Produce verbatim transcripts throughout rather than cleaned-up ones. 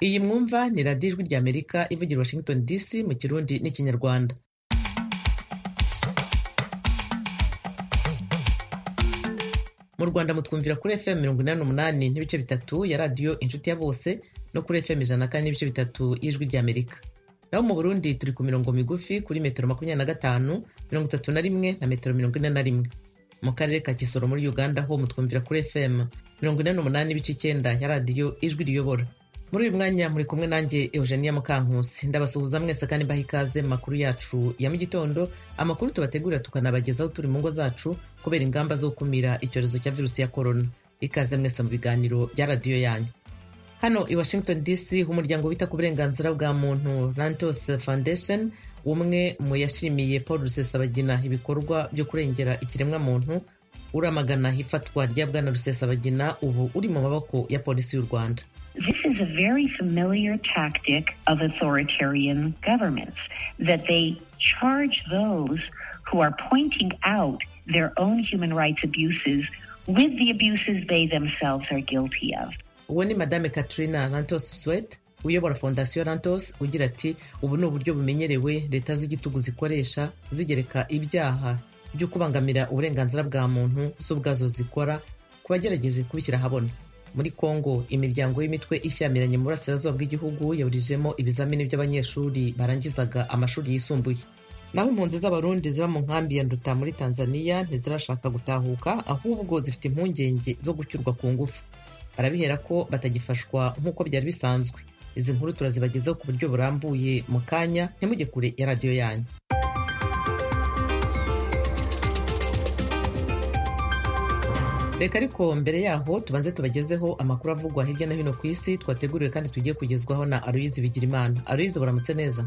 Iyi mwumva ni radiyo ijwi rya Amerika ivugira Washington D C mu Kirundi n'Ikinyarwanda. Mu Rwanda mutwumvira kuri F M mirongo inani n'umunani n'ibice bitatu ya radiyo Inshuti ya Bose no kuri F M ijana na kane n'ibice bitatu y'Ijwi rya Amerika. Naho mu Burundi turi ku mirongo migufi kuri metero makumyabiri na gatanu, mirongo itatu na rimwe na metero mirongo ine na rimwe. Mu karere ka Kisoro muri Uganda ho mutwumvira kuri F M mirongo inani n'umunani n'ibice icyenda ya radiyo Ijwi riyobora. Muri uyu mwanya muri kumwe nanjye Eugenia Mukankusi, ndabasuhuza mwese kandi mbaha ikaze mu makuru yacu ya mu gitondo, amakuru tubategurira tukanabagezaho turi mu ngo zacu kubera ingamba zo gukumira icyorezo cya virusi ya corona. Ikaze mwese mu biganiro bya radiyo yanyu. Hano i Washington D C umuryango wita ku burenganzira bwa muntu Lantos Foundation, umwe mu yashimiye Paul Rusesabagina ibikorwa byo kurengera ikiremwa muntu, uramagana ifatwa rya Bwana Rusesabagina ubu uri mu maboko ya polisi y'u Rwanda. This is a very familiar tactic of authoritarian governments, that they charge those who are pointing out their own human rights abuses with the abuses they themselves are guilty of. Uwo ni Madame Katrina Lantos Swett, uyobora Fondation Lantos, ugira ati ubu ni uburyo bumenyerewe leta z'igitugu zikoresha zigereka ibyaha byo kubangamira uburenganzira bwa muntu z'ubwazo zikora kubagerageje kubishyira habona. Muri Kongo imiryango y'imitwe ishyamiranye mu burasirazuba bw'igihugu yaburijemo ibizamini by'abanyeshuri barangizaga amashuri yisumbuye. Naho impunzi z'abarundi ziba mu nkambi ya Nduta muri Tanzania ntizirashaka gutahuka, ahubwo zifite impungenge zo gucyurwa ku ngufu. Barabihera ko batagifashwa nk'uko byari bisanzwe. Izi nkuru turazibagezaho ku buryo burambuye mu kanya, ntimujye kure ya radiyo yanyu. Reka ariko mbere yaho tubanze tubagezeho amakuru avugwa hirya no hino ku isi twateguriwe kandi tugiye kugezwaho na Aloyizi Bigirimana. Aloyizi, buramutse neza?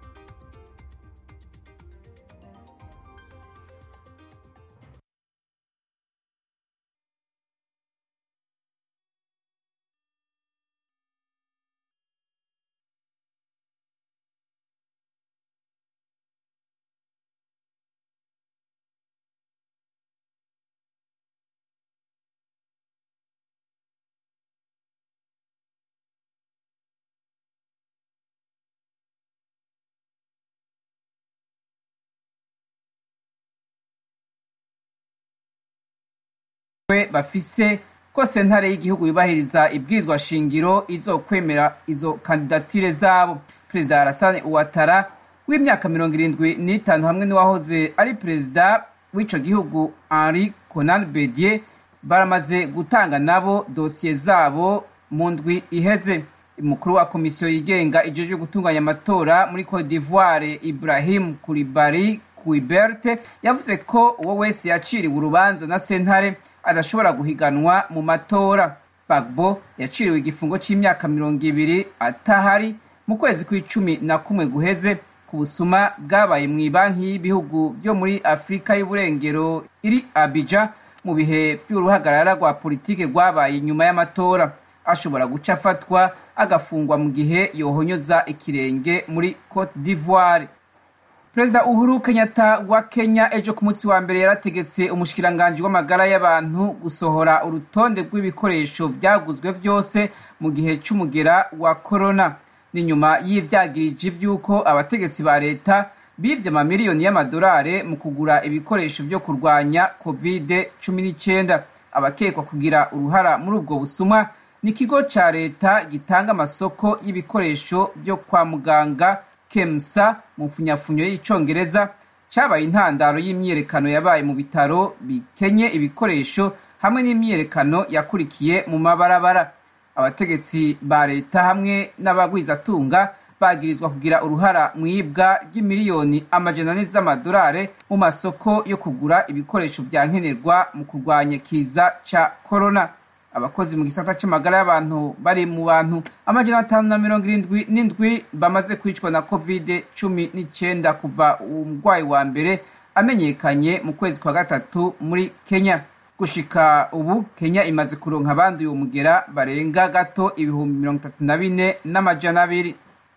bafise ko sentare y'igihugu yubahiriza ibwirizwa shingiro izokwemera izo kandidatire zabo. Perezida Alassane Ouattara w'imyaka mirongo irindwi n'itanu hamwe n'uwahoze ari perezida w'ico gihugu Henri Konan Bédié baramaze gutanga nabo dosiye zabo mu ndwi iheze. Umukuru wa komisiyo yigenga ijejwe gutunganya amatora muri Côte d'Ivoire Ibrahim Koulibaly Kouiberte yavuze ko uwo wese yaciriwe urubanza na sentare adashobora guhiganwa mu matora. Bagbo yaciriwe igifungo c'imyaka mirongo ibiri atahari mu kwezi kw'icumi na kumwe guheze ku busuma bwabaye mu banki y'ibihugu byo muri Afrika y'uburengero iri Abidjan mu bihe by'uruhagarara rwa politike rwabaye nyuma y'amatora. Ashobora guca afatwa agafungwa mu gihe yohonyoza ikirenge muri Côte d'Ivoire. Perezida Uhuru Kenyatta wa Kenya ejo ku munsi wa mbere yarategetse umushikiranganje w'amagara y'abantu gusohora urutonde rw'ibikoresho byaguzwe vyose mu gihe c'umugera wa corona. Ni nyuma y'ivyagirije vy'uko abategetsi ba leta bivye amamiliyoni y'amadolari mu kugura ibikoresho vyo kurwanya covid cumi n'icyenda. Abakekwa kugira uruhara muri ubwo busuma ni ikigo ca leta gitanga amasoko y'ibikoresho byo kwa muganga Kemsa mu mfunyafunyo y'icongereza, cabaye intandaro y'imyerekano yabaye mu bitaro bikenye ibikoresho hamwe n'imyerekano yakurikiye mu mabarabara. Abategetsi ba leta hamwe n'abagwizatunga bagirizwa kugira uruhara mu ibwa ry'imiliyoni amajana ane z'amadolari mu masoko yo kugura ibikoresho vya nkenerwa mu kurwanya kiza ca corona. Abakozi mu gisata c'amagara y'abantu bari mu bantu amajana atanu na mirongo irindwi n'indwi bamaze kwicwa na covid cumi n'icyenda kuva umurwayi wa mbere amenyekanye mu kwezi kwa gatatu muri Kenya. Gushika ubu Kenya imaze kuronka abandi uwo mugera barenga gato ibihumbi mirongo itatu na bine n'amajana abiri.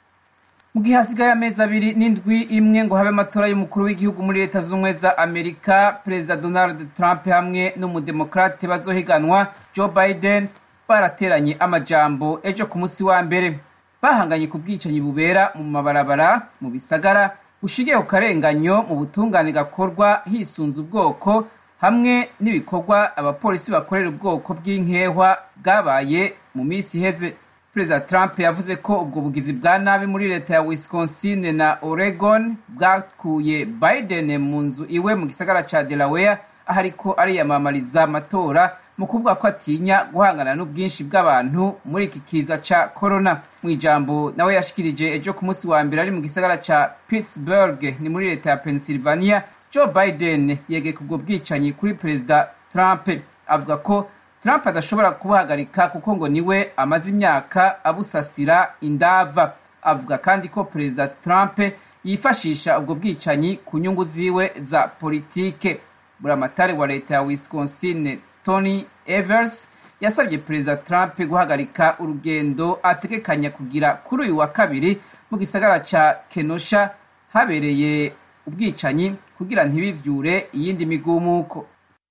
Mu gihe hasigaye amezi abiri n'indwi imwe ngo habe amatora y'umukuru w'igihugu muri leta z'ubumwe za Amerika, Perezida Donald Trump hamwe n'umudemokrate bazohiganwa Joe Biden barateranye amajambo ejo ku munsi wa mbere. bahanganye ku bwicanyi bubera mu mabarabara mu bisagara bushigiye ku karenganyo mu butungane gakorwa hisunze ubwoko hamwe n'ibikorwa abapolisi bakorera ubwoko bw'inkehwa bwabaye mu minsi iheze. Perezida Trump yavuze ko ubwo bugizi bwa nabi muri leta ya Wisconsin na Oregon bwakuye Biden mu nzu iwe mu gisagara ca Delaware aho ariko ariyamamariza amatora mu kuvuga ko atinya guhangana n'ubwinshi bw'abantu muri iki kiza ca corona. Mu ijambo nawe yashikirije ejo ku munsi wa mbere ari mu gisagara ca Pittsburgh ni muri leta ya Pennsylvania, Joe Biden yegeye kubwo bwicanyi kuri Perezida Trump, avuga ko Trump adashobora kubuhagarika kuko ngo niwe amaze imyaka abusasira indava. Avuga kandi ko Perezida Trump yifashisha ubwo bwicanyi ku nyungu ziwe za politike. Buramatari wa leta ya Wisconsin Tony Evers yasabye Perezida Trump guhagarika urugendo ategekanya kugira kuri uyu wa kabiri mu gisagara ca Kenosha habereye ubwicanyi kugira ntibivyure iyindi migumuko.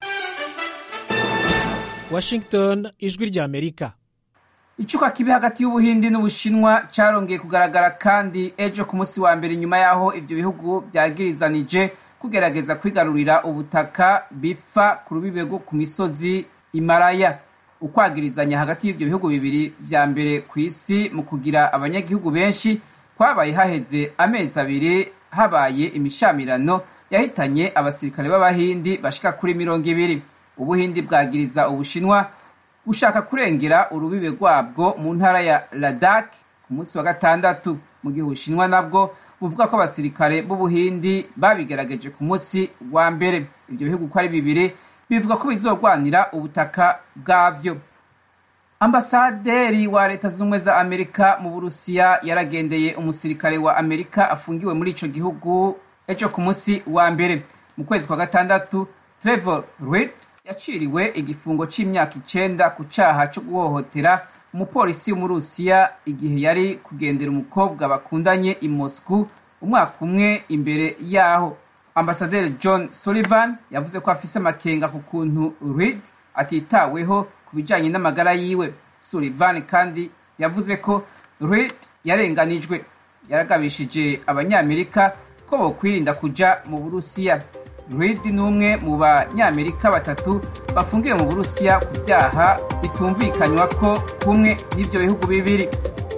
Washington, ijwi rya Amerika. Icuka kibi hagati y'Ubuhindi n'Ubushinwa carongeye kugaragara kandi ejo ku munsi wa mbere nyuma yaho ivyo bihugu byagirizanije kugerageza kwigarurira ubutaka bifa ku rubibe rwo ku misozi Himalaya. Ukwagirizanya hagati y'ivyo bihugu bibiri vya mbere ku isi mu kugira abanyagihugu benshi kwabaye haheze amezi abiri habaye imishamirano yahitanye abasirikare b'Abahindi bashika kuri mirongo ibiri. Ubuhindi bwagiriza Ubushinwa gushaka kurengera urubibe rwabwo mu ntara ya Ladakh ku munsi wa gatandatu, mu gihe Ubushinwa nabwo buvuga ko abasirikare b'Ubuhindi babigerageje ku munsi wa mbere. Ibyo bihugu ko ari bibiri bivuga ko bizorwanira ubutaka bwavyo. Ambasaderi wa Leta Zunze za Amerika mu Burusiya yaragendeye umusirikare wa Amerika afungiwe muri ico gihugu ejo ku munsi wa mbere. Mu kwezi kwa gatandatu, Trevor Reed yaciriwe igifungo c'imyaka icenda ku caha co guhohotera umupolisi w'Umurusiya igihe yari kugendera umukobwa bakundanye i Moscow umwaka umwe imbere yaho. Ambasaderi John Sullivan yavuze ko afise amakenga ku kuntu Reed atitaweho ku bijanye n'amagara yiwe. Sullivan kandi yavuze ko Reed yarenganijwe. Yaragabishije abanyamerika ko bokwirinda kuja mu Burusiya. Reed ni umwe mu banyamerika batatu bafungiwe mu Burusiya ku byaha bitumvikanywa ko kumwe n'ivyo bihugu bibiri.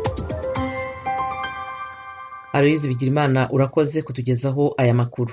Aloyizi Bigirimana urakoze kutugezaho aya makuru.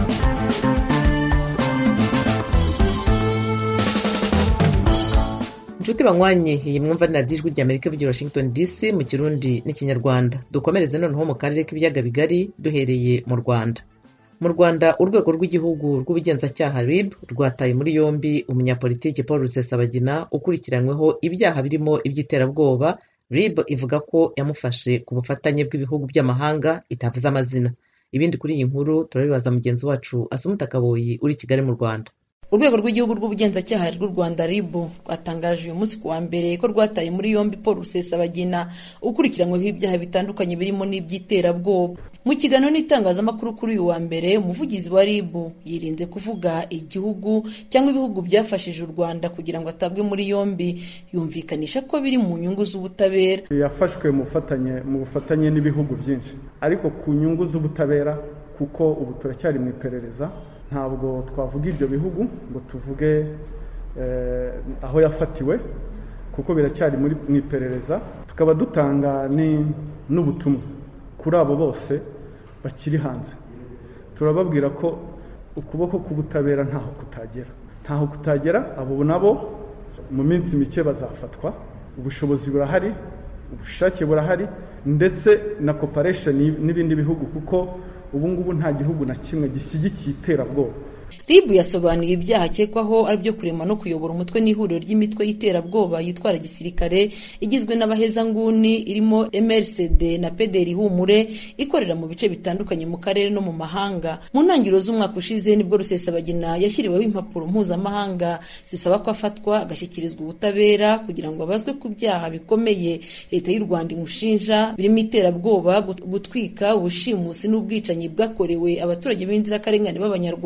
Nshuti banywanyi, iyi mwumva na Ijwi rya Amerika ivugira Washington D C mu Kirundi n'Ikinyarwanda. Dukomereze noneho mu karere k'ibiyaga bigari duhereye mu Rwanda. Mu Rwanda urwego rw'igihugu rw'ubugenzacyaha R I B rwataye muri yombi umunyapolitiki Paul Rusesabagina ukurikiranyweho ibyaha birimo iby'iterabwoba. R I B ivuga ko yamufashe ku bufatanye bw'ibihugu by'amahanga itavuze amazina. Ibindi kuri iyi nkuru turabibaza mugenzi wacu Asumuta Kaboyi uri Kigali mu Rwanda. Urwego rw'igihugu rw'ubugenzacyaha rw'u Rwanda R I B rwatangaje uyu munsi kuwa mbere ko rwataye muri yombi Paul Rusesabagina ukurikiranyweho ibyaha bitandukanye birimo n'iby'iterabwoba. Mu kiganiro n'itangazamakuru kuri uyu wa mbere, umuvugizi wa R I B yirinze kuvuga igihugu cyangwa ibihugu byafashije u Rwanda kugira ngo atabwe muri yombi, yumvikanisha ko biri mu nyungu z'ubutabera. Yafashwe mu bufatanye mu bufatanye n'ibihugu byinshi, ariko ku nyungu z'ubutabera kuko ubu turacyari mu iperereza. Ntabwo twavuga ibyo bihugu ngo tuvuge eh, aho yafatiwe kuko biracyari muri mu iperereza. Tukaba dutanga ni n'ubutumwa kuri abo bose bakiri hanze. Turababwira ko ukuboko k'ubutabera ntaho kutagera ntaho kutagera abo nabo mu minsi mike bazafatwa. Ubushobozi burahari, ubushake burahari, ndetse na cooperation n'ibindi bihugu kuko ubu ngubu nta gihugu na kimwe gishyigikiye iterabwoba. R I B yasobanuye ibyaha akekwaho ari byo kurema no kuyobora umutwe n'ihuriro ry'imitwe y'iterabwoba yitwara gisirikare igizwe n'abahezanguni irimo M R C D na P D R Humure ikorera mu bice bitandukanye mu karere no mu mahanga. Mu ntangiriro z'umwaka ushize nibwo Rusesabagina yashyiriweho impapuro mpuzamahanga zisaba ko afatwa agashyikirizwa ubutabera kugira ngo abazwe ku byaha bikomeye leta y'u Rwanda imushinja birimo iterabwoba, gutwika, ubushimusi n'ubwicanyi bwakorewe abaturage b'inzirakarengane b'Abanyarwanda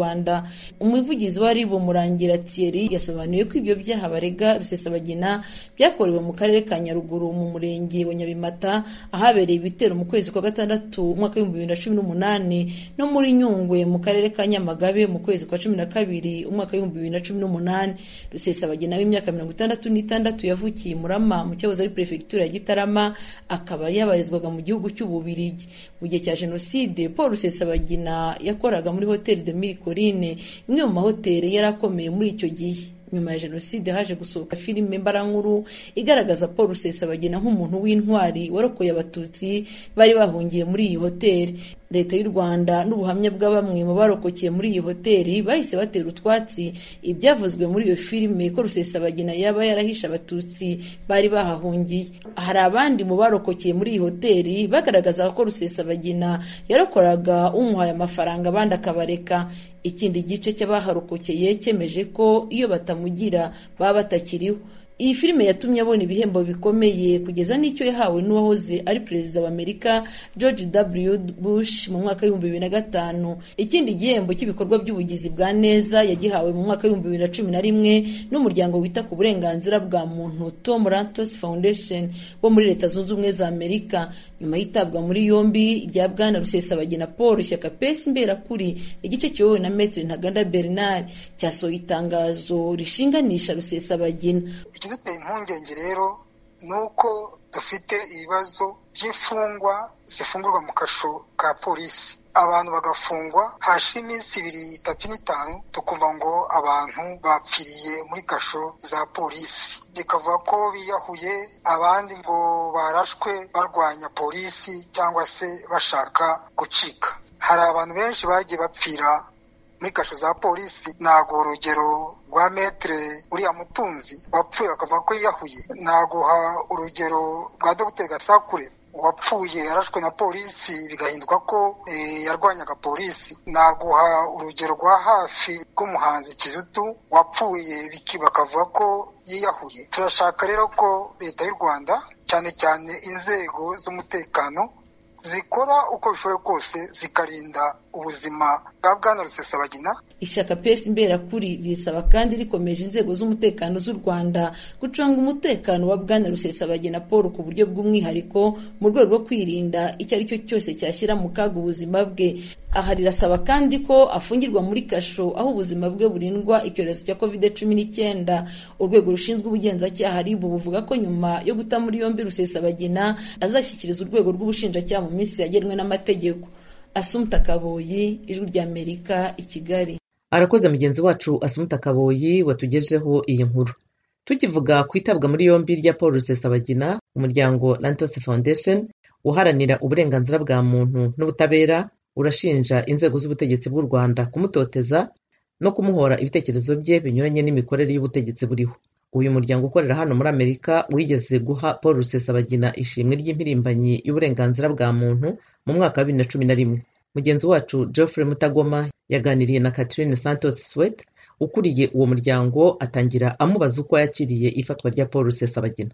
umuvugizi wa ribu Murangira Thierry yasobanuye ko ibyo byaha barega Rusesabagina byakorewe mu karere ka Nyaruguru mu murenge wa Nyabimata ahabereye ibitero mu kwezi kwa gatandatu umwaka w'ibihumbi bibiri na cumi n'umunani no muri Nyungwe mu karere ka Nyamagabe mu kwezi kwa cumi na kabiri umwaka w'ibihumbi bibiri na cumi n'umunani. Rusesabagina w'imyaka mirongo itandatu n'itandatu yavukiye Murama mu cyahoze ari prefecture ya Gitarama akaba yabarizwaga mu gihugu cy'Ububirigi. Mu gihe cya Jenoside Paul Rusesabagina yakoraga muri Hotel de Mille Collines imwe mu mahoteli yarakomeye muri icyo gihe. Nyuma ya Jenoside haje gusohoka filime mbarankuru igaragaza Paul Rusesabagina nk'umuntu w'intwari warokoye abatutsi bari bahungiye muri iyi hoteli. Leta y'u Rwanda n'ubuhamya bwa bamwe mu barokokeye muri iyi hoteli bahise batera utwatsi ibyavuzwe muri iyo filime ko Rusesabagina yaba yarahisha abatutsi bari bahahungiye. Hari abandi mu barokokeye muri iyi hoteli bagaragaza ko Rusesabagina yarokoraga umuhaye amafaranga abandi akabareka. Ikindi gice cy'abaharokokeye cyemeje ko iyo batamugira baba batakiriho. Iyi filime yatumye abona ibihembo bikomeye kugeza n'icyo yahawe n'uwahoze ari perezida wa Amerika George W Bush mu mwaka w'ibihumbi bibiri na gatanu. Ikindi gihembo cy'ibikorwa by'ubugizi bwa neza yagihawe mu mwaka w'ibihumbi bibiri na cumi na rimwe n'umuryango wita ku burenganzira bwa muntu Tom Lantos Foundation wo muri Leta Zunze Ubumwe za Amerika. Nyuma yitabwa muri yombi rya Bwana Rusesabagina Paul, Shyaka P S Imberakuri igice cyowe na Maître Ntaganda Bernard cyasohoye itangazo rishinganisha Rusesabagina. Ikiduteye impungenge rero nuko dufite ibibazo by'imfungwa zifungurwa mu kasho ka polisi, abantu bagafungwa hashira iminsi ibiri itatu n'itanu tukumva ngo abantu bapfiriye muri kasho za polisi, bikavuga ko biyahuye, abandi ngo barashwe barwanya polisi cyangwa se bashaka gucika. Hari abantu benshi bagiye bapfira muri kasho za polisi. Nago urugero rwa Maître uriya Mutunzi wapfuye bakavuga ko yiyahuye. Naguha urugero rwa Dr Gasakure wapfuye yarashwe na polisi bigahinduka ko e, yarwanyaga polisi. Naguha urugero rwa hafi rw'umuhanzi Kizito wapfuye biki bakavuga ko yiyahuye. Turashaka rero ko Leta y'u Rwanda cyane cyane inzego z'umutekano zikora uko bishoboye kose zikarinda ubuzima bwa Bwana Rusesabagina. Ishyaka P S Imberakuri risaba kandi rikomeje inzego z'umutekano z'u Rwanda gucunga umutekano wa Bwana Rusesabagina Paul ku buryo bw'umwihariko mu rwego rwo kwirinda icyo ari cyo cyose cyashyira mu kaga ubuzima bwe. Aha rirasaba kandi ko afungirwa muri kasho aho ubuzima bwe burindwa icyorezo cya covid cumi n'icyenda. Urwego rushinzwe ubugenzacyaha R I B buvuga ko nyuma yo guta muri yombi Rusesabagina azashyikiriza urwego rw'ubushinjacyaha mu minsi yagenwe n'amategeko. Assumpta Kaboyi, Ijwi ry'Amerika, i Kigali. Arakoze mugenzi wacu Assumpta Kaboyi watugejeho iyi nkuru. Tukivuga ku itabwa muri yombi rya Paul Rusesabagina, umuryango Lantos Foundation uharanira uburenganzira bwa muntu n'ubutabera urashinja inzego z'ubutegetsi bw'u Rwanda kumutoteza no kumuhora ibitekerezo bye binyuranye n'imikorere y'ubutegetsi buriho. Uyu muryango ukorera hano muri Amerika wigeze guha Paul Rusesabagina ishimwe ry'impirimbanyi y'uburenganzira bwa muntu mu mwaka wa bibiri na cumi na rimwe. Mugenzi wacu Geoffrey Mutagoma yaganiriye na Catherine Santos Sweat ukuriye uwo muryango, atangira amubaza uko yakiriye ifatwa rya Paul Rusesabagina.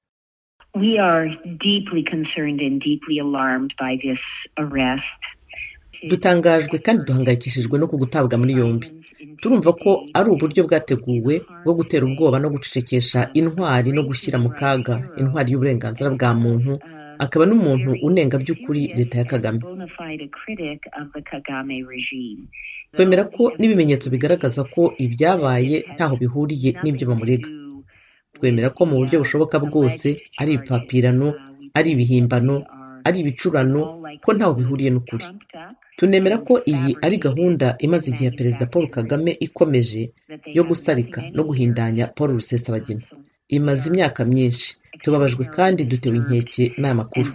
We are deeply concerned and deeply alarmed by this arrest. Dutangajwe kandi duhangayikishijwe no kugutabwa muri yombi. Turumva ko ari uburyo bwateguwe bwo gutera ubwoba no gucecekesha intwari no gushyira mu kaga intwari y'uburenganzira bwa muntu, akaba n'umuntu unenga by'ukuri leta ya Kagame. Twemera ko n'ibimenyetso bigaragaza ko ibyabaye ntaho bihuriye n'ibyo bamurega. Twemera ko mu buryo bushoboka bwose ari ibipapirano, ari ibihimbano, ari ibicurano, ko ntaho bihuriye n'ukuri. Tunemera ko iyi ari gahunda imaze igihe Perezida Paul Kagame ikomeje yo gusarika no guhindanya Paul Rusesabagina. Imaze imyaka myinshi. Tubabajwe kandi dutewe inkeke n'aya makuru.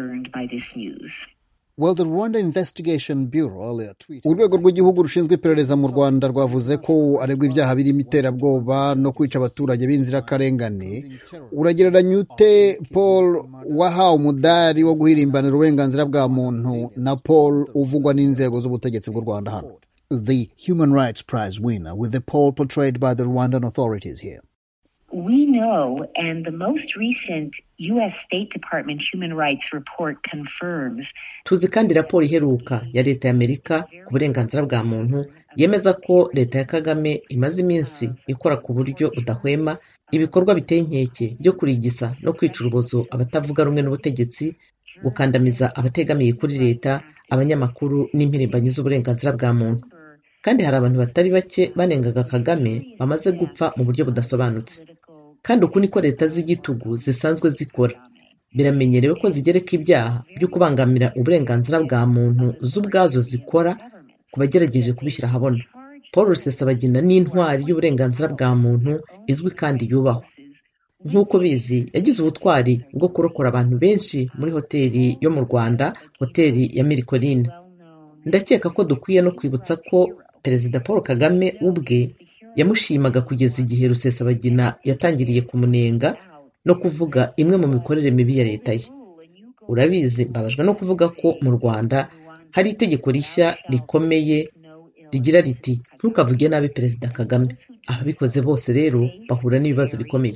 Well, the Rwanda Investigation Bureau earlier tweeted. Urwego rw'igihugu rushinzwe iperereza mu Rwanda rwavuze ko aregwa ibyaha birimo iterabwoba no kwica abaturage b'inzirakarengane. Uragereranya ute Paul wahawe umudari wo guhirimbanira uburenganzira bwa muntu na Paul uvugwa n'inzego z'ubutegetsi bw'u Rwanda hano? The Human Rights Prize winner with the Paul portrayed by the Rwandan authorities here. We know, and the most recent U S State Department Human Rights Report confirms. Tuzi kandi raporo iheruka ya leta ya Amerika ku burenganzira bwa muntu yemeza ko leta ya Kagame imaze iminsi ikora ku buryo budahwema ibikorwa biteye inkeke byo kurigisa no kwica urubozo abatavuga rumwe n'ubutegetsi, gukandamiza abategamiye kuri leta, abanyamakuru n'impirimbanyi z'uburenganzira bwa muntu. Kandi hari abantu batari bake banengaga Kagame bamaze gupfa mu buryo budasobanutse. Kandi uku niko leta z'igitugu zisanzwe zikora. Biramenyerewe ko zigereka ibyaha byo kubangamira uburenganzira bwa muntu z'ubwazo zikora ku bagerageje kubishyira ahabona. Paul Rusesabagina ni intwari y'uburenganzira bwa muntu izwi kandi yubahwa. Nk'uko bizi, yagize ubutwari bwo kurokora abantu benshi muri hoteli yo mu Rwanda, hoteli ya Miracolin. Ndakeka ko dukwiye no kwibutsa ko Perezida Paul Kagame ubwe yamushimaga kugeza igihe Rusesabagina yatangiriye kumunenga no kuvuga imwe mu mikorere mibi ya leta ye. Urabizi, mbabajwe no kuvuga ko mu Rwanda hari itegeko rishya rikomeye rigira riti ntukavuge nabi Perezida Kagame. Ababikoze bose rero bahura n'ibibazo bikomeye.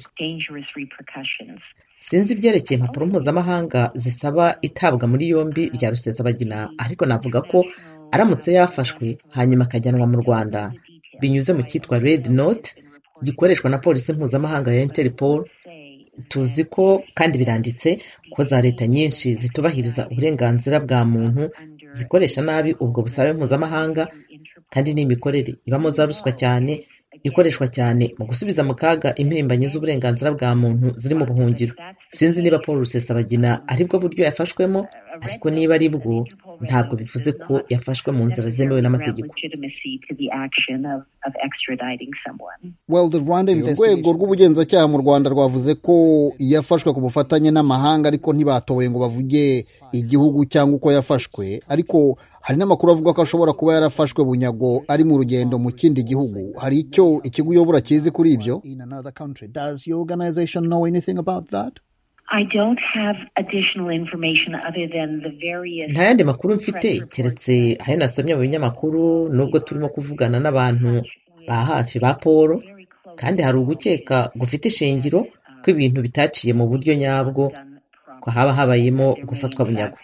Sinzi ibyerekeye impapuro mpuzamahanga zisaba itabwa muri yombi rya Rusesabagina, ariko navuga ko aramutse yafashwe hanyuma akajyanwa mu Rwanda binyuze mu cyitwa Red Note gikoreshwa na polisi mpuzamahanga ya Interpol. Tuzi ko kandi biranditse ko za leta nyinshi zitubahiriza uburenganzira bwa muntu zikoresha nabi ubwo busabe mpuzamahanga, kandi n'imikorere ibamo za ruswa cyane, ikoreshwa cyane mu gusubiza mu kaga impirimbanyi z'uburenganzira bwa muntu ziri mu buhungiro. Sinzi niba Paul Rusesabagina aribwo buryo yafashwemo, ariko niba aribwo ntabwo bivuze ko yafashwe mu nzira zemewe n'amategeko. Well, the Rwanda urwego rw'ubugenzacyaha mu Rwanda rwavuze ko yafashwe ku bufatanye n'amahanga, ariko ntibatowe ngo bavuge igihugu cyangwa uko yafashwe. Ariko hari n'amakuru avuga ko ashobora kuba yarafashwe bunyago ari mu rugendo mu kindi gihugu. Hari icyo ikigo uyobora kizi kuri ibyo? Does your organization know anything about that? I don't have additional information other than the various. Nta yandi makuru mfite keretse ayo nasomye mu binyamakuru, nubwo turimo kuvugana n'abantu ba hafi ba Paul, kandi hari ugukeka gufite ishingiro ko ibintu bitaciye mu buryo nyabwo, ko haba habayemo gufatwa bunyago.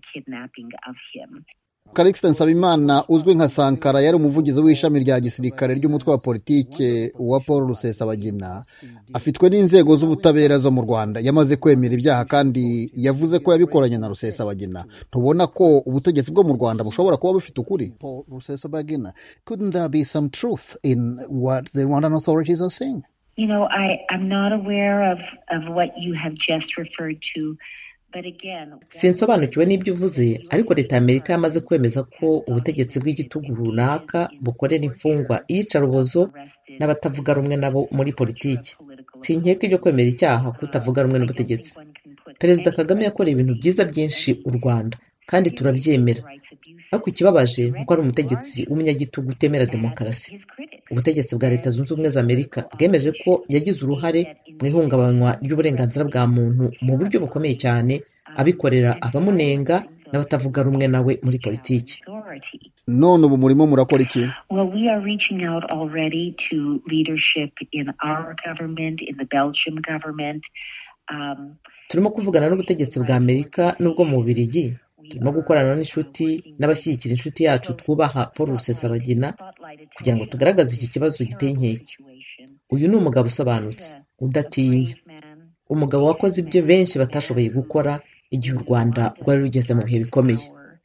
Calixte Nsabimana uzwi nka Sankara yari umuvugizi w'ishami rya gisirikare ry'umutwe wa politike wa Paul Rusesabagina, afitwe n'inzego z'ubutabera zo mu Rwanda. Yamaze kwemera ibyaha kandi yavuze ko yabikoranye na Rusesabagina. Tubona ko ubutegetsi bwo mu Rwanda bushobora kuba bufite ukuri. Paul Rusesabagina, couldn't there be some truth in what the Rwandan authorities are saying? You know, I, I'm not aware of, of what you have just referred to. Sinsobanukiwe n'ibyo uvuze, ariko leta ya Amerika yamaze kwemeza ko ubutegetsi bw'igitugu runaka bukorera imfungwa iyicarubozo n'abatavuga rumwe nabo muri politiki. Sinkeka ibyo kwemera icyaha kutavuga rumwe n'ubutegetsi. Perezida Kagame yakoreye ibintu byiza byinshi u Rwanda kandi turabyemera, ariko ikibabaje nuko ari umutegetsi w'umunyagitugu utemera demokarasi. Ubutegetsi bwa Leta Zunze Ubumwe za Amerika bwemeje ko yagize uruhare mu ihungabanywa ry'uburenganzira bwa muntu mu buryo bukomeye cyane, abikorera abamunenga n'abatavuga rumwe nawe muri politiki. None ubu murimo murakora iki? Well, we are reaching out already to leadership in our government, in the Belgium government. Um, turimo kuvugana n'ubutegetsi bwa Amerika n'ubwo mu Bubiligi. Turimo gukorana n'inshuti n'abashyigikira inshuti yacu twubaha Paul Rusesabagina kugira ngo tugaragaze iki kibazo giteye inkeke. Uyu ni umugabo usobanutse, udatinya, umugabo wakoze ibyo benshi batashoboye gukora igihe u Rwanda rwari rugeze mu bihe bikomeye.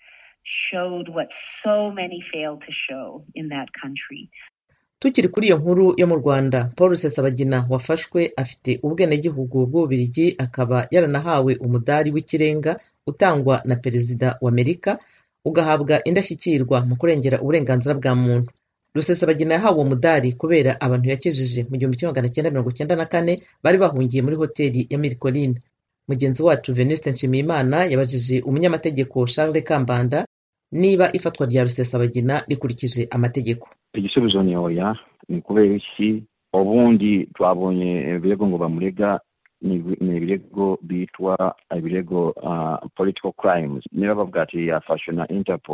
Tukiri kuri iyo nkuru yo mu Rwanda, Paul Rusesabagina wafashwe afite ubwenegihugu bw'Ububiligi, akaba yaranahawe umudari w'ikirenga utangwa na Perezida wa Amerika, ugahabwa indashyikirwa mu kurengera uburenganzira bwa muntu. Rusesabagina yahawe uwo mudari kubera abantu yakijije mu gihumbi kimwe magana cyenda mirongo cyenda na kane bari bahungiye muri hoteli ya Miracolin. Mugenzi wacu Venuste Nshimiyimana yabajije umunyamategeko Charles Kambanda niba ifatwa rya Rusesabagina rikurikije amategeko. Igisubizo ni oya. Ni kubera iki ubundi twabonye ibirego ngo bamurega ni ibirego bitwa ibirego uh, political crimes. Niba bavuga ati yafashwe na Interpol,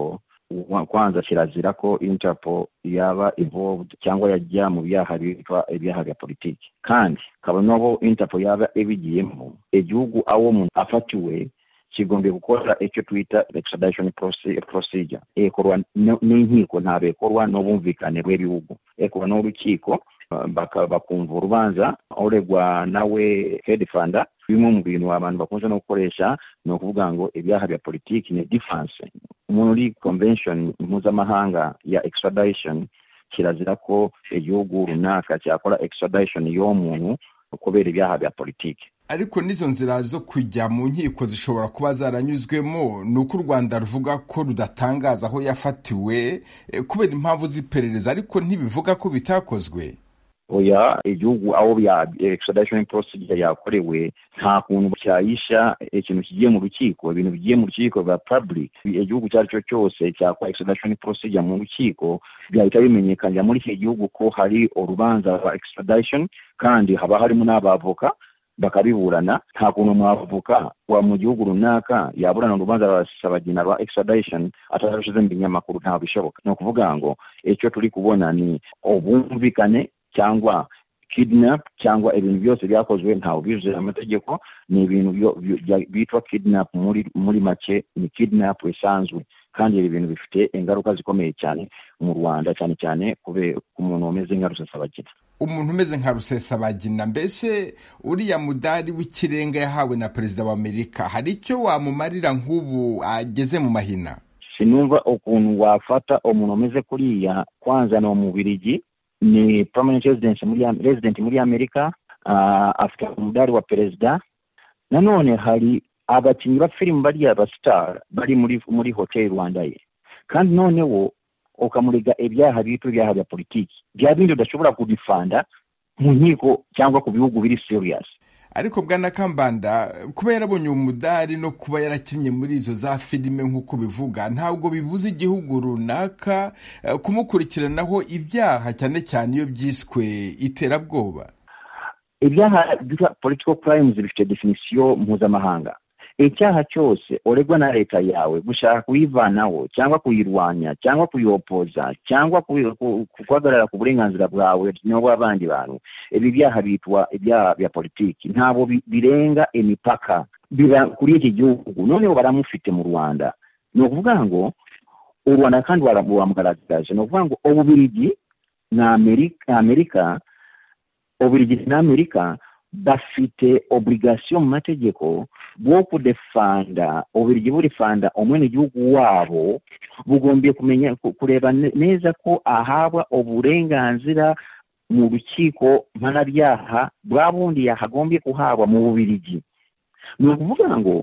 kwanza kirazira ko Interpol yaba involved cyangwa yajya mu byaha bitwa ibyaha bya politiki, kandi kabanobo Interpol yaba ebigiyemo igihugu awo umuntu afatiwe kigombe gukora icyo twita extradition procedure ekorwa n'inkiko ntabekorwa n'obumvikane bw'ibihugu, ekorwa n'urukiko bakumva urubanza oregwa nawe head funder. Bimwe mu bintu abantu bakunze no gukoresha ni ukuvuga ngo ibyaha bya politiki ni defense. Muri convention mpuzamahanga ya extradition kirazira ko igihugu runaka cyakora extradition y'umuntu kubera ibyaha bya politiki. Ariko nizo nzira zo kujya mu nkiko zishobora kuba zaranyuzwemo, nuko u Rwanda ruvuga ko rudatangaza aho yafatiwe kubera impamvu z'iperereza, ariko ntibivuga ko bitakozwe. Oya, igihugu aho bya extradition procedure yakorewe nta kuntu cyayisha ikintu kigiye mu rukiko, ibintu bigiye mu rukiko ba public. Igihugu cyaricyo cyose cyakora extradition procedure mu rukiko byahita bimenyekana muri iki gihugu ko hari urubanza rwa extradition, kandi haba harimo n'abavoka bakabiburana. Nta kuntu mwavoka wa mu gihugu runaka yaburana urubanza rwa Rusesabagina rwa extradition atarashize mu binyamakuru, nta bishoboka. No kuvuga ngo icyo turi kubona ni obumvikane cyangwa kidnap cyangwa ibintu byose byakozwe ntawe bize amategeko, ni ibintu bitwa kidnap muri muri make ni kidnap isanzwe, kandi ibi bintu bifite ingaruka zikomeye cyane mu Rwanda, cyane cyane kube ku muntu umeze nka Rusesabagina. Umuntu umeze nka Rusesabagina, mbese uriya mudari w'ikirenga yahawe na perezida wa Amerika, hari icyo wamumarira nk'ubu ageze mu mahina? Sinumva ukuntu wafata umuntu umeze kuriya. Kwanza no mu Bubiligi ni permanent resident muri resident muri Amerika, uh, afite umudari wa perezida. Nanone hari abakinnyi ba film bari aba star bari muri muri hotel Rwanda ye, kandi noneho ukamuriga ibyaha bitu byaha bya politiki bya bindi udashobora kudifanda mu nkiko cyangwa ku bihugu biri serious. Ariko bwana Kambanda, kuba yarabonye umudari no kuba yarakinnye muri izo za filime nk'uko bivuga, ntabwo bivuze igihugu runaka kumukurikiranaho ibyaha, cyane cyane iyo byiswe iterabwoba. Ibyaha bya political crimes bifite definition mpuzamahanga. Icyaha cyose oregwa na leta yawe gushaka kuyivanaho cyangwa kuyirwanya cyangwa kuyopoza cyangwa kukwagarara ku burenganzira bwawe n'ubw'abandi bantu, ibi byaha bitwa ibyaha bya politiki. Ntabo birenga imipaka bira kuri iki gihugu. Noneho baramufite mu Rwanda. No kuvuga ngo u Rwanda kandi waramugaragaje, no kuvuga ngo Ububiligi na Amerika Amerika Ububiligi na Amerika bafite obligation mu mategeko bwo kudefanda Ububiligi burifanda omwene gihugu wabo, bugombye kumenya kureba neza ko ahabwa uburenganzira mu rukiko mpanabyaha bwa bundi yahagombye kuhabwa mu Bubiligi. Ni ukuvuga ngo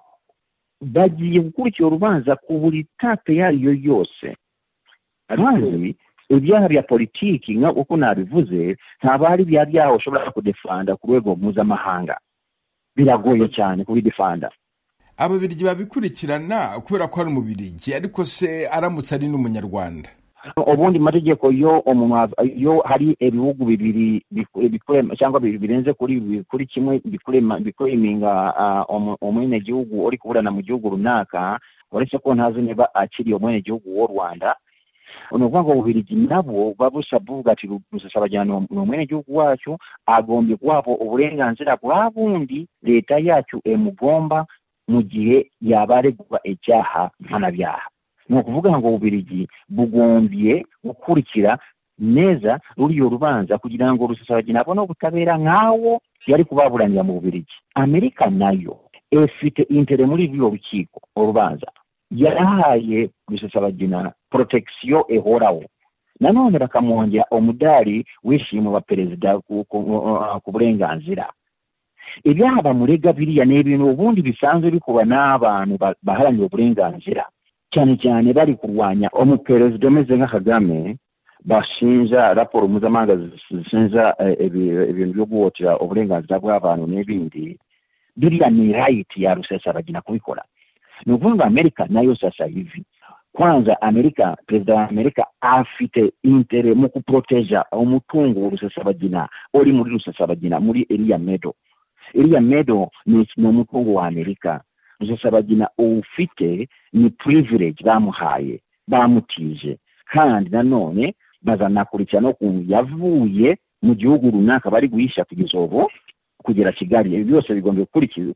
bagiye gukurikira urubanza ku buri tape yariyo yose. Abandi ibyaha bya politiki nka uko nabivuze ntaba hari bya byaha ushobora kudefanda ku rwego mpuzamahanga, biragoye cyane kubidefanda. Ababiligi babikurikirana kubera ko ari umubirigi, ariko se aramutse ari n'umunyarwanda? Ubundi mategeko yo omuntu yo hari ibihugu bibiri bikurema cyangwa birenze kuri kuri kimwe bikurema bikureminga omwene gihugu uri kuburana mu gihugu runaka, uretse ko ntazi niba akiri omwene gihugu w'u Rwanda. Unuvuga ngo Ububiligi nabo babusabuga ati Rusesabagina n'omwene gihugu wacu agombye kuwabo uburenganzira bwa bundi leta yacu emugomba mu gihe yabaregwa icyaha mpanabyaha. Ni ukuvuga ngo Ububiligi bugombye gukurikira neza ruriyo rubanza kugira ngo Rusesabagina abone ubutabera nkawo yari kubaburanira mu Bubiligi. Amerika nayo efite intere muri ibyo rukiko urubanza yarahaye Rusesabagina protection ehoraho. Nanone bakamwongera umudari wishimo wa perezida ku burenganzira. Ibyaha bamurega biriya ni ibintu ubundi bisanzwe bikuba n'abantu baharanira uburenganzira, cyane cyane bari kurwanya umuperezida umeze nka Kagame, bashinja raporo mpuzamahanga zishinja ibintu byo guhotera uburenganzira bw'abantu n'ibindi. Biriya ni right ya Rusesabagina kubikora. Ni ukuvuga Amerika nayo sasa hivi, kwanza Amerika, perezida wa Amerika afite intere mu kuproteja umutungo wa Rusesabagina uri muri Rusesabagina muri Iriya Meadow. Iriya Meadow ni umutungo wa Amerika. Rusesabagina ufite ni privilege bamuhaye bamutije kandi nanone bazanakurikirana ukuntu yavuye mu gihugu runaka bari guhisha kugeza ubu kugera Kigali. Ibi byose bigomba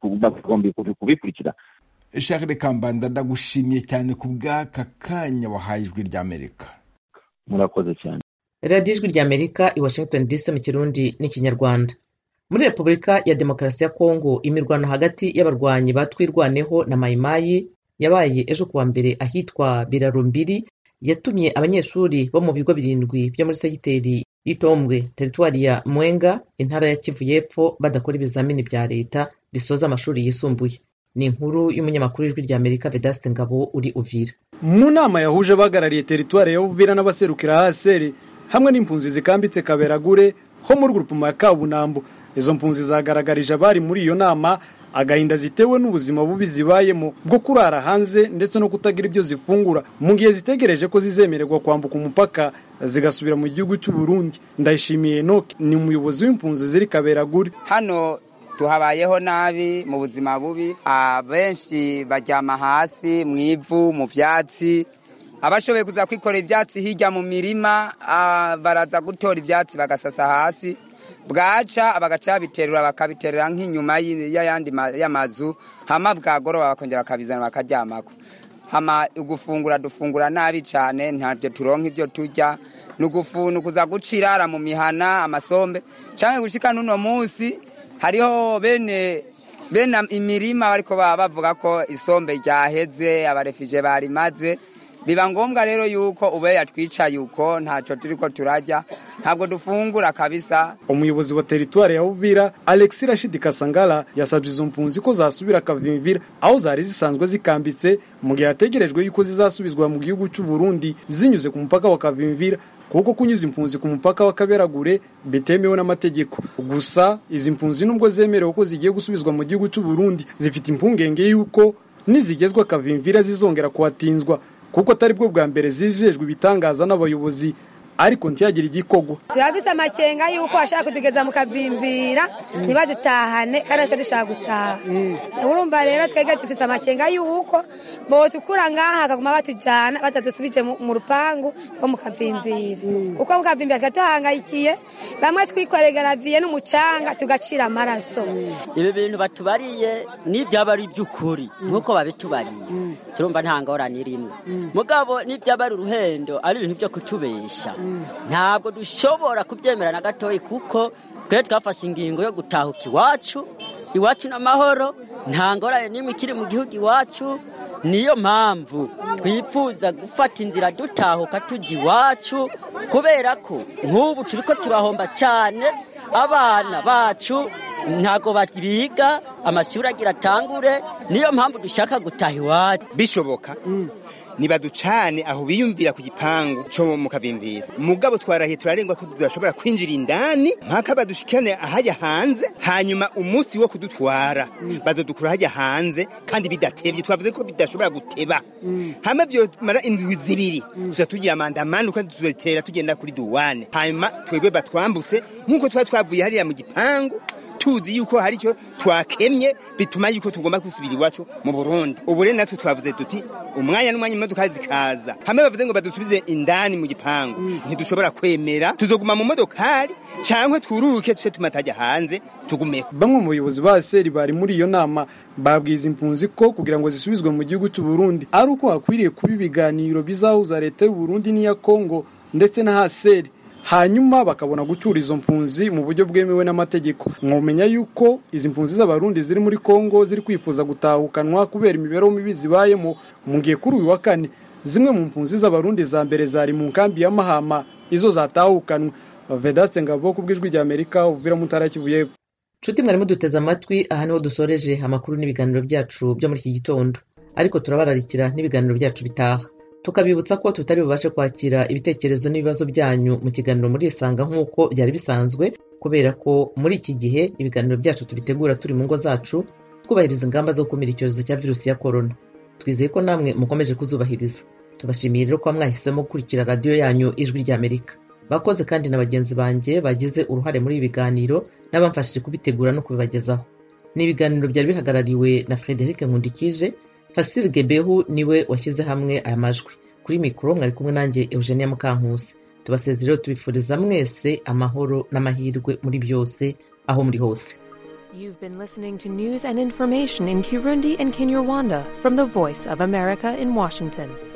kubikurikira. Charles Kambanda, ndagushimiye cyane ku bw'aka kanya wahaye Ijwi ry'Amerika. Murakoze cyane. radiyo Ijwi ry'Amerika i Washington D C mu Kirundi n'Ikinyarwanda. Muri Repubulika ya Demokarasi ya Kongo, imirwano hagati y'abarwanyi batwirwaneho na Mayimayi yabaye ejo kuwa mbere ahitwa Birarumbiri, yatumye abanyeshuri bo mu bigo birindwi byo muri segiteri y'Itombwe, teritwari ya Mwenga, intara ya Kivu y'Epfo badakora ibizamini bya leta bisoza amashuri yisumbuye. Ni inkuru y'umunyamakuru w'Ijwi ry'Amerika Vedaste Ngabo uri Uvira. Mu nama yahuje abahagarariye teritwari ya Uvira n'abaserukira haseri hamwe n'impunzi zikambitse Kaberagure ho muri grupuma ya Kabunambo, izo mpunzi zagaragarije abari muri iyo nama agahinda zitewe n'ubuzima bubi zibayemo bwo kurara hanze ndetse no kutagira ibyo zifungura mu gihe zitegereje ko zizemererwa kwambuka umupaka zigasubira mu gihugu cy'u Burundi. Ndayishimiye Enoch ni umuyobozi w'impunzi ziri Kaberagure. Hano tuhabayeho nabi mu buzima bubi, abenshi baryama hasi mu ivu mu byatsi, abashoboye kuza kwikorera ibyatsi hirya mu mirima baraza gutora ibyatsi bagasasa hasi, bwaca abagaca biterura bakabiterera nk'inyuma y'ayandi y'amazu, hama bwagoroba bakongera bakabizana bakaryamako. Hama ugufungura dufungura nabi cyane, ntabyo turonka ibyo turya, nugufunu kuza gucirara mu mihana amasombe canke gushika nuno munsi hariho bene bene imirima bariko bavuga ko isombe ryaheze abarefije bari maze. Biba ngombwa rero yuko ube yatwica yuko ntaco turiko turajya, ntabwo dufungura kabisa. Umuyobozi wa teritwari ya Uvira Alexis Rashid Kasangala yasabye izo mpunzi ko zasubira Kavimvira aho zari zisanzwe zikambitse mu gihe hategerejwe yuko zizasubizwa mu gihugu cy'u Burundi zinyuze ku mupaka wa Kavimvira, kuko kunyuza impunzi ku mupaka wa Kaberagure bitemewe n'amategeko. Gusa izi mpunzi nubwo zemerewe ko zigiye gusubizwa mu gihugu cy'u Burundi zifite impungenge yuko nizigezwa Kavimvira zizongera kuhatinzwa, kuko atari bwo bwa mbere zijejwe ibitangaza n'abayobozi ariko ntiyagira igikogwa. Turabise amakenga yuko ashaka kutugeza mu Kavimvira ntibadutahane kandi twe dushaka gutaha. Urumva rero twege dufise amakenga yuko bo tukura ngaha akaguma batujana batadusubije mu rupangu rwo mu Kavimvira, kuko mu Kavimvira twatuhangayikiye, bamwe twikoregera viye n'umucanga tugacira amaraso. Ibi bintu batubariye n'ibyaba ari by'ukuri nkuko babitubariye, turumva nta ngorane rimwe. Mugabo n'ibyaba ari uruhendo ari ibintu byo kutubesha, ntabwo dushobora kubyemera na gatoyi, kuko twe twafashe ingingo yo gutahuka iwacu iwacu n'amahoro, nta ngorane n'imwe ikiri mu gihugu iwacu. Niyo mpamvu twifuza gufata inzira dutahuka tujya iwacu, kubera ko nk'ubu turiko turahomba cyane, abana bacu ntago babiga, amashuri agira atangure. Niyo mpamvu dushaka gutaha iwacu bishoboka. mm. Nibaducane aho biyumvira ku gipangu cyo mu Kavimvira, mugabo twarahiye turarengwa ko tudashobora kwinjira indani mpaka badushikane ahajya hanze, hanyuma umunsi wo kudutwara mm. bazodukura hajya hanze kandi bidatevye. Twavuze ko bidashobora guteba mm. hama byo mara indwi zibiri mm. tuza tugira amandamano kandi tuzotera tugenda kuri duwane, hanyuma twebwe batwambutse nkuko twa twavuye hariya mu gipangu tuzi yuko hari cyo twakemye bituma yuko tugomba kusubira iwacu mu Burundi. Ubu rero natwe twavuze tuti umwanya n'umwanya imodoka zikaza, hamwe bavuze ngo badusubize indani mu gipangu mm. ntidushobora kwemera, tuzoguma mu modokari cyangwa twururuke tuse tumatajya hanze tugume. Bamwe mu bayobozi ba seri bari muri iyo nama babwiza impunzi ko kugira ngo zisubizwe mu gihugu cy'u Burundi ari uko hakwiriye kuba ibiganiro bizahuza leta y'u Burundi n'iya Kongo ndetse na haseri, hanyuma bakabona gucura izo mpunzi mu buryo bwemewe n'amategeko. Mwomenya yuko izi mpunzi z'abarundi ziri muri Kongo ziri kwifuza gutahukanwa kubera imibereho mibi zibayemo, mu gihe kuri uyu wa kane zimwe mu mpunzi z'abarundi za mbere zari mu nkambi ya Mahama izo zatahukanwa. Vedaste Ngabo ku bw'Ijwi ry'Amerika, Uvira mu ntara ya Kivu y'Epfo. Nshuti mwari muduteze amatwi, aha niho dusoreje amakuru n'ibiganiro byacu byo muri iki gitondo, ariko turabararikira n'ibiganiro byacu bitaha, tukabibutsa ko tutari bubashe kwakira ibitekerezo n'ibibazo byanyu mu kiganiro muri Isanga nk'uko byari bisanzwe, kubera ko muri iki gihe ibiganiro byacu tubitegura turi mu ngo zacu twubahiriza ingamba zo gukumira icyorezo cya virusi ya korona. Twizeye ko namwe mukomeje kuzubahiriza. Tubashimiye rero ko mwahisemo gukurikira radiyo yanyu Ijwi ry'Amerika. Bakoze kandi na bagenzi banjye bagize uruhare muri ibi biganiro n'abamfashije kubitegura no kubibagezaho. Ni ibiganiro byari bihagarariwe na Frederic Nkundikije, Fasil Gebehu niwe washyize hamwe aya majwi. kuri mikoro mwari kumwe nanjye Eugenia Mukankusi. Tubasezerero tubifuriza mwese amahoro n'amahirwe muri byose aho muri hose. You've been listening to news and information in Kirundi and Kinyarwanda from the Voice of America in Washington.